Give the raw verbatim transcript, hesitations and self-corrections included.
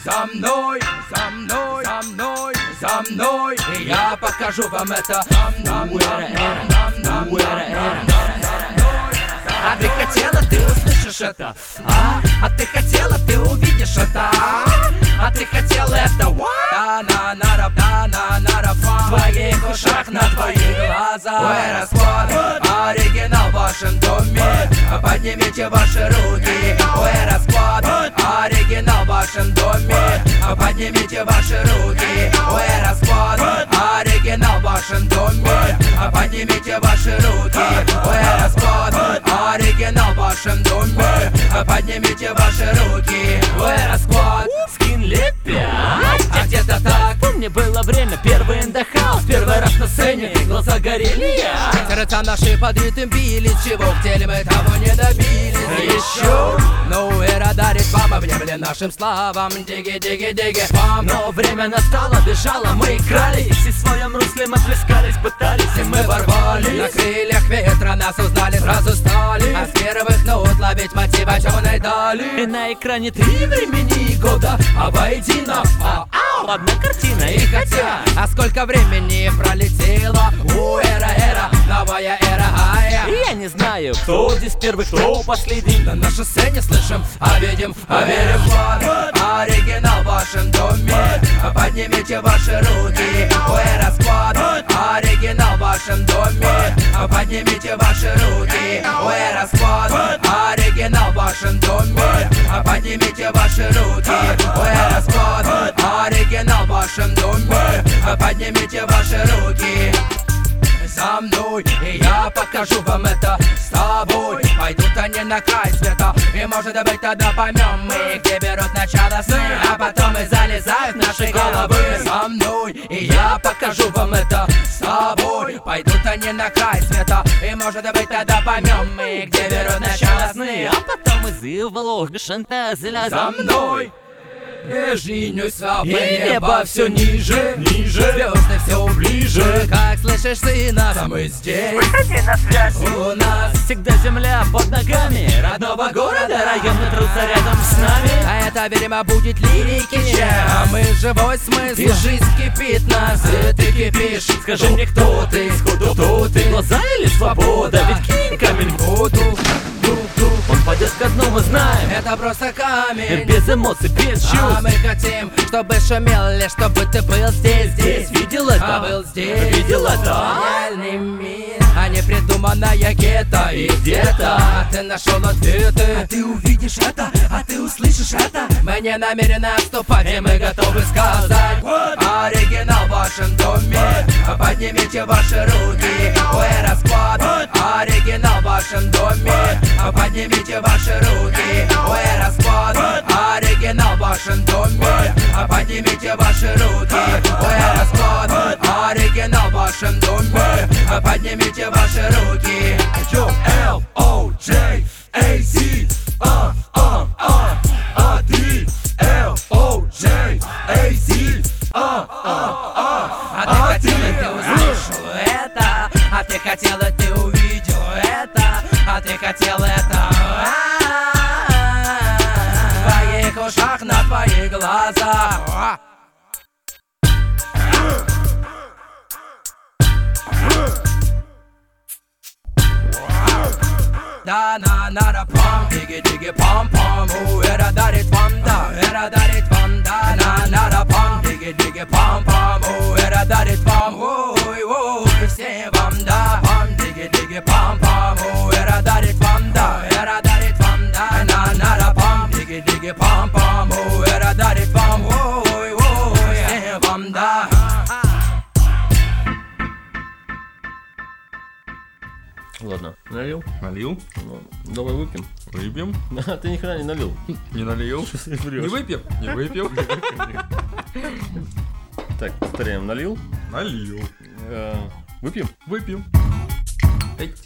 За мной, за мной, за мной, за мной, и я покажу вам это. А ты хотела, ты услышишь это. А, а ты хотела, ты увидишь это. А ты хотела это. Да-на-на-ра, да-на-на-ра, в твоих ушах, на твоих глазах. Уэра Сквад, оригинал в вашем доме. Поднимите ваши руки. Уэра Сквад, оригинал в вашем доме. Поднимите ваши руки. Уэра Сквад, оригинал в вашем доме. Поднимите ваши руки. Уэра Сквад, оригинал в вашем доме. Поднимите ваши руки. Уэра Сквад. Скин лет пять, а где-то так. Помню, было время, первый in the house, первый раз на сцене, глаза горели я. Сердца наши под ритм бились, чего хотели мы, того не добились. Еще, но эра дарит вам, обнемли нашим славам. Диги-диги-диги, пам. но время настало, бежало, мы крались, и в своем русле мы плескались, пытались, и мы ворвались. На крыльях ветра нас узнали, сразу стали. А с первых нот ловить мотивационной дали. И на экране три времени и года, а воедино а, ау, одна картина. И хотя, а сколько времени пролетело. У, эра, эра, новая эра, ая. И я не знаю, кто здесь первый, кто последний. На нашей сцене слышим, а видим, а верим. Вот, оригинал в вашем доме. Поднимите ваши руки. Уэра Сквад, оригинал в вашем доме. Поднимите ваши руки. Уэра Сквад, оригинал в вашем доме. Поднимите ваши руки. Уэра Сквад, оригинал в вашем доме. Поднимите ваши руки. За мной, и я покажу вам это. С тобой пойдут они на край света. И может быть тогда поймем мы, где берут начало сны, а потом и залезают в наши головы. За мной, и я покажу вам это. С тобой пойдут они на край света. И может быть тогда поймем мы, где берут начало сны, А потом из его шантазля. за мной. И женюсь в И небо небо все ниже, ниже, звезды все ближе. Как слышишь, сына, а мы здесь. Выходи на связь. У нас Всегда земля под ногами родного города, районы трутся рядом с нами. а это, видимо, будет лирики, чем а мы живой смысл. И жизнь кипит нас, и ты кипишь. Скажи мне, кто ты, Сходу, кто ты? глаза или свобода? Ведь кинь камень в воду, он пойдет ко дну, мы знаем. Это просто камень. Без эмоций, без А чувств. мы хотим, чтобы шумел лишь, чтобы ты был здесь, здесь. Видел это? А был здесь. Видел это? Реальный мир, а не придуманная гетто. И где-то ты нашел ответы. А ты увидишь это, а ты услышишь это. Мы не намерены отступать, и мы готовы сказать. Оригинал в вашем доме. Поднимите ваши руки. Уэра Сквад, оригинал в вашем доме. Поднимите ваши руки. Уэра Сквад, оригинал в вашем доме. Поднимите ваши руки. Уэра Сквад, оригинал в вашем доме. Поднимите ваши руки. L O J A Z, а, а, а, а ты L O J A Z, а, а, а. А ты хотела, ты услышал это. А ты хотела, ты увидел это. А ты хотел это. В твоих ушах, на твоих глазах. Да-на-на-ра-пам, диги-диги пам-пам. У, эра дарит вам, да, эра дарит вам. Да-на-на-ра-пам, диги-диги пам-пам. У, эра дарит вам, ой-ой, все вам, да. Пам, диги-диги пам-пам. У, эра дарит вам, да, эра дарит вам. Да-на-на-ра-пам, диги-диги пам-пам. У, эра дарит вам, ой-ой, все вам, да. Ладно, налил? Налил? Ну, давай выпьем. Выпьем? А ты ни хрена не налил. Не налил? Ты врешь. Не выпьем? Не выпьем? Так, повторяем, налил. Налил. Э, Выпьем? Выпьем. Эй.